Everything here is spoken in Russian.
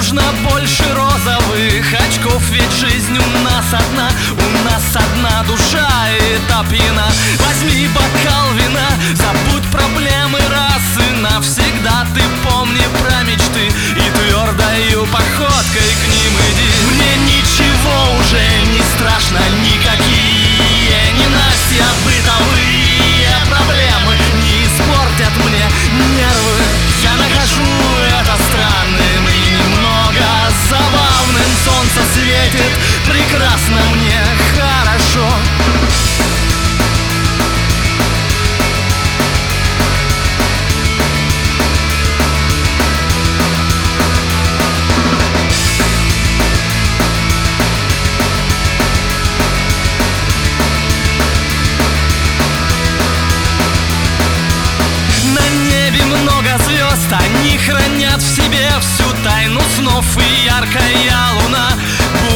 нужно больше розовых очков, ведь жизнь у нас одна душа и та пьяна. Возьми бокал вина, забудь проблемы раз и навсегда. Ты помни про мечты и твердою походкой к ним иди. Мне ничего уже не страшно, никакие ненастья, бытовые проблемы не испортят мне нервы. Я нахожу это странным и немного забавным. Солнце светит прекрасно, мне хорошо. Много звезд, они хранят в себе всю тайну снов, и яркая луна